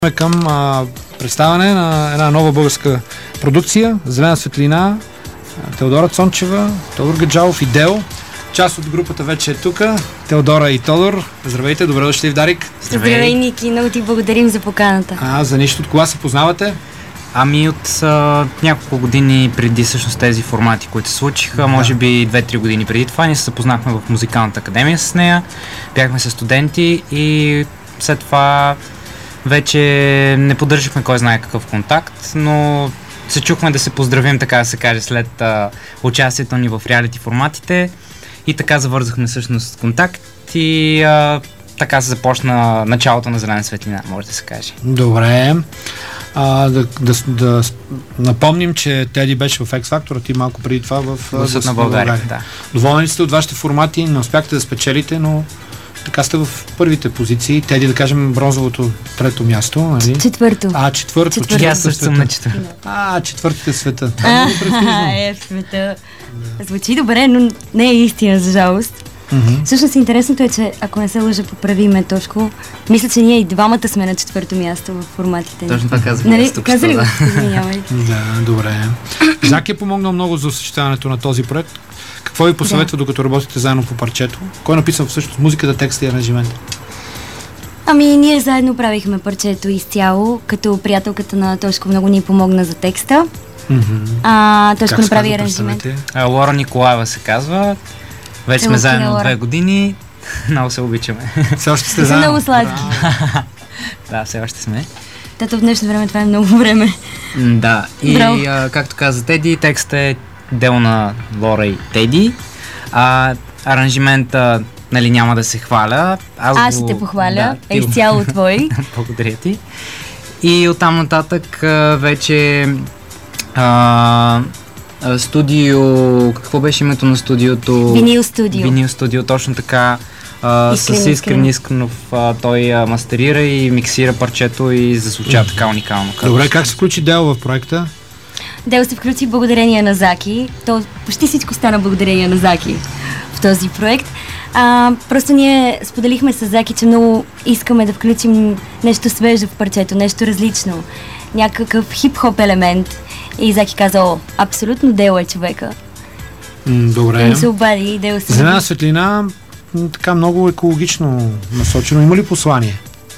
Към представяне на една нова българска продукция Зелена светлина, Теодора Цончева, Тодор Гаджалов и Део. Част от групата вече е тук. Теодора и Тодор. Здравейте, добре дошли в Дарик. Здравей, Ники, много ти благодарим за поканата. За нищо. От кога се познавате? Ами от няколко години преди всъщност тези формати, които се случиха, може би 2-3 години преди това, ние се запознахме в музикалната академия с нея, бяхме със студенти и след това вече не поддържахме кой знае какъв контакт, но се чухме да се поздравим, така да се каже, след участието ни в реалити форматите и така завързахме всъщност контакт и така се започна началото на Зелена светлина, може да се каже. Добре. Да напомним, че Теди беше в X-Factor, а ти малко преди това в Гласът на България. Да. Доволни сте от вашите формати, не успяхте да спечелите, но така сте в първите позиции. Теди, да кажем, бронзовото трето място, нали? Четвърто. Четвърто. Аз също съм на четвърто. Четвъртите в света. В света. Звучи добре, но не е истина, за жалост. Всъщност интересното е, че ако не се лъжа, поправиме Тошко. Мисля, че ние и двамата сме на четвърто място в форматите. Точно това казах. Нали? Каза ли го? Извинявай. Да, добре. Жак е помогнал много за осъществяването на този проект. Какво ви посъветва, докато работите заедно по парчето? Кой е написал всъщност музиката, текста и аранжимента? Ние заедно правихме парчето изцяло, като приятелката на Тошко много ни помогна за текста. Тошко направи аранжимент. Лора Николаева се казва. Вече сме заедно 2 години. Много се обичаме. Все още сте заедно. Много сладки. Да, все още сме. Тато в днешно време това е много време. Да, и както каза Теди, текстът е дело на Лора и Теди. Аранжимента, нали, няма да се хваля. Аз ще те похваля, е изцяло твой. Благодаря ти. И оттам нататък вече студио, какво беше името на студиото? Винил студио. Винил студио, точно така. С Искрен Искренов той мастерира и миксира парчето и зазвучава така уникално. Добре, как се включи Део в проекта? Део се включи благодарение на Заки. Почти всичко стана благодарение на Заки в този проект. Просто ние споделихме с Заки, че много искаме да включим нещо свежо в парчето, нещо различно. Някакъв хип-хоп елемент. И Заки каза, абсолютно Део е човека. Добре. И се обади и Део се... Зелена светлина, така много екологично насочено. Има ли послание?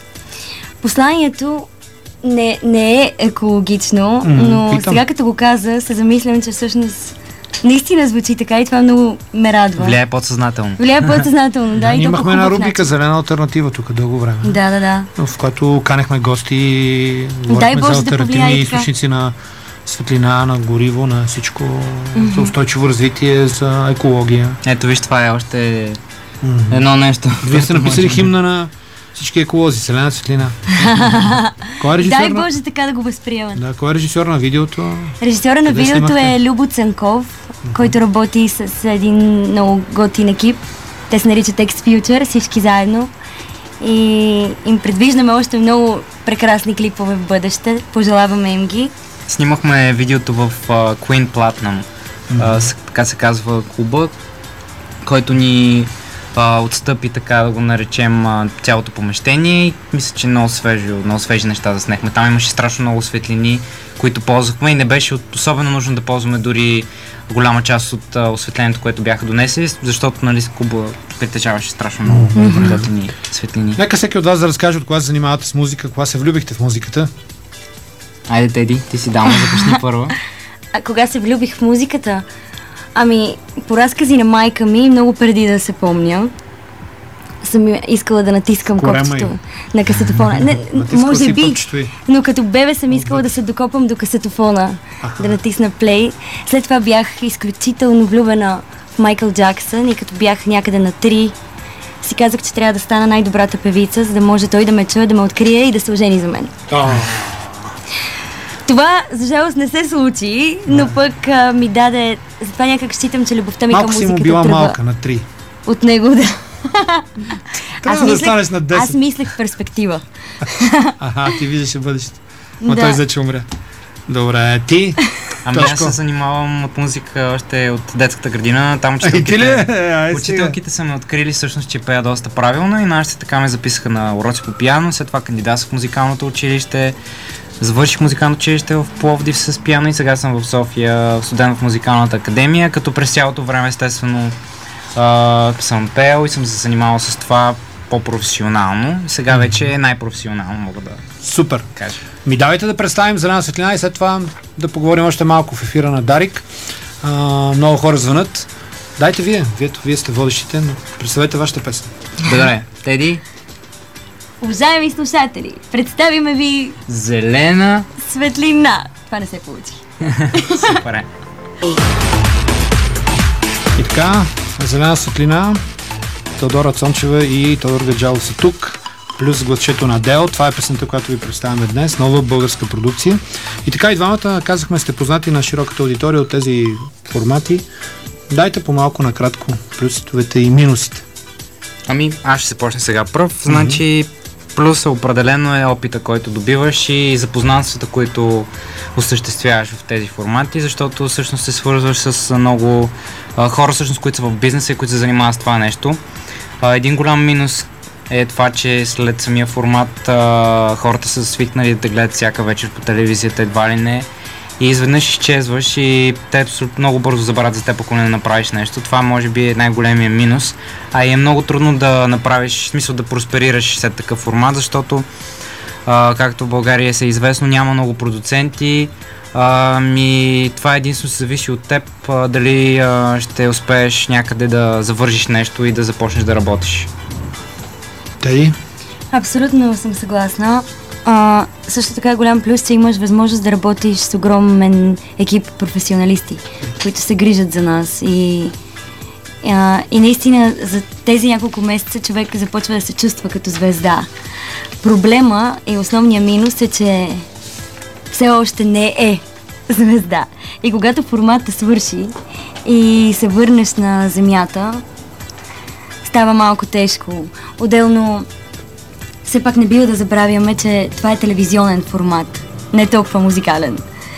Посланието не е екологично, но сега като го каза, се замислям, че всъщност наистина звучи така и това много ме радва. Влияе подсъзнателно. Да. Ние имахме една рубрика Зелена алтернатива тук дълго време. Да. В която канехме гости, говорихме за алтернативни източници на светлина, на гориво, на всичко, за устойчиво развитие, за екология. Ето виж, това е още едно нещо. Вие сте написали химна на всички еколози, Зелена светлина. Кой е режисьор? Дай Боже така да го възприемат. Да, кой е режисьор на видеото? Режисьора на видеото е Любо Цанков, който работи с един много готин екип. Те се наричат X-Future, всички заедно. И им предвиждаме още много прекрасни клипове в бъдеще. Пожелаваме им ги. Снимахме видеото в Queen Platinum, така се казва клуба, който ни отстъпи, така да го наречем, цялото помещение и мисля, че много свежи неща заснехме. Там имаше страшно много светлини, които ползвахме и не беше особено нужно да ползваме дори голяма част от осветлението, което бяха донесли, защото, нали, клуба притежаваше страшно много готини светлини. Нека всеки от вас да разкаже от кога се занимавате с музика, кога се влюбихте в музиката. Айде, Теди, ти си дама, започни първо. Кога се влюбих в музиката? По разкази на майка ми, много преди да се помня, съм искала да натискам копчето на касетофона. Може би, но като бебе съм искала да се докопам до касетофона, да натисна плей. След това бях изключително влюбена в Майкъл Джаксън и като бях някъде на 3, си казах, че трябва да стана най-добрата певица, за да може той да ме чуе, да ме открие и да се ожени за мен. Това, за жалост, не се случи, но пък ми даде... Затова някак считам, че любовта ми към музиката тръгва. Малко си му била малка, на 3. От него, да. Трябва да станеш на 10. Аз мислех в перспектива. Ти виждаше бъдещето. Но той вече умря. Добре, ти? Ами аз се занимавам от музика още от детската градина. Там учителките са ме открили всъщност, че пея доста правилно и нашите така ме записаха на уроци по пиано. След това кандидатствах в музикалното училище. Завърших музикалното училище в Пловдив с пиано и сега съм в София, студент в музикалната академия, като през цялото време естествено съм пел и съм се занимавал с това по-професионално. Сега вече най-професионално мога да Супер. кажа. Ми давайте да представим Зелена светлина и след това да поговорим още малко в ефира на Дарик. Много хора звънат. Дайте вие сте водещите, но представете вашата песен. Добре, Теди. Уважаеми слушатели, представиме ви Зелена светлина. Това не се получи. Супер. И така, Зелена светлина, Теодора Цончева и Тодор Гаджалов са тук, плюс гласчето на Дел. Това е песента, която ви представяме днес, нова българска продукция. И така и двамата, казахме, сте познати на широката аудитория от тези формати. Дайте по-малко накратко плюсовете и минусите. Ами, аз ще се почна сега пръв. Значи, плюсът определено е опита, който добиваш и запознанствата, които осъществяваш в тези формати, защото всъщност се свързваш с много хора, всъщност, които са в бизнеса и които се занимават с това нещо. Един голям минус е това, че след самия формат хората са свикнали да те гледат всяка вечер по телевизията, едва ли не, и изведнъж изчезваш и те много бързо забравят за теб, ако не направиш нещо. Това може би е най-големия минус, а и е много трудно да направиш, в смисъл да просперираш след такъв формат, защото както в България се известно, няма много продуценти. Това единствено се зависи от теб, дали ще успееш някъде да завършиш нещо и да започнеш да работиш. Теди? Абсолютно съм съгласна. Също така е голям плюс, че имаш възможност да работиш с огромен екип професионалисти, които се грижат за нас и наистина за тези няколко месеца човек започва да се чувства като звезда. Проблема и основният минус е, че все още не е звезда. И когато формата свърши и се върнеш на земята, става малко тежко. Отделно, все пак не бива да забравяме, че това е телевизионен формат, не толкова музикален.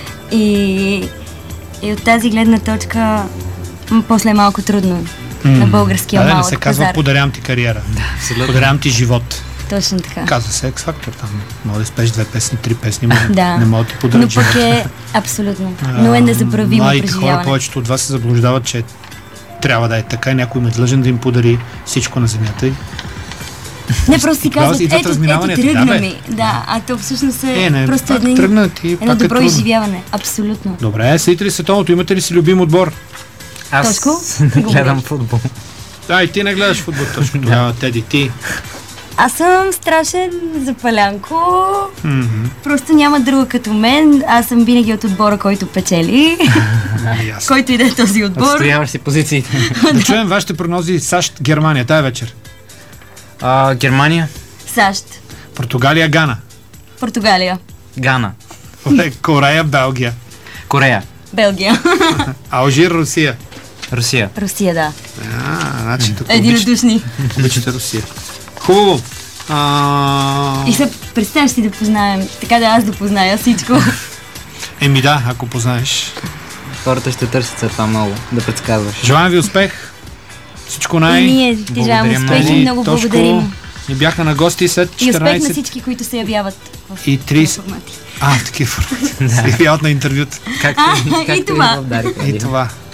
И от тази гледна точка после е малко трудно на българския малък пазар. Да, не се казва подарям ти кариера, подарям ти живот. Точно така. Казва се X-Factor там. Мога да спеш 2 песни, 3 песни, да. Не мога да ти подарят живот. Но пък е абсолютно. Но е незабравимо преживяване. Хора, повечето от вас се заблуждават, че трябва да е така и някой ме длъжен да им подари всичко на земята. Не, просто си казват, ето тръгна ми. Да, а то всъщност е просто едно добро изживяване. Абсолютно. Добре, следите ли световното? Имате ли си любим отбор? Аз не гледам футбол. Да, и ти не гледаш футбол, точно. Тогава, Теди, ти. Аз съм страшен запалянко. Просто няма друга като мен. Аз съм винаги от отбора, който печели. Който и да е този отбор. Отстояваш си позициите. Да чуем вашите прогнози САЩ-Германия тая вечер. Германия. САЩ. Португалия, Гана. Португалия. Гана. Корея, Белгия. Корея. Белгия. Алжир, Русия. Русия. Русия, да. Значи тук единодушни. Обичате Русия. Хубаво. И се представяш си да познаем, така да аз да позная всичко. Еми да, ако познаеш. Хората ще търсят за това много, да предсказваш. Желаем ви успех. Всичко И ние ти желаем успех и много благодарим. Ни бяха на гости след 14... И успех на всички, които се явяват в и 30... формати. такива формати. Се явяват на интервюта. Както и това. И това.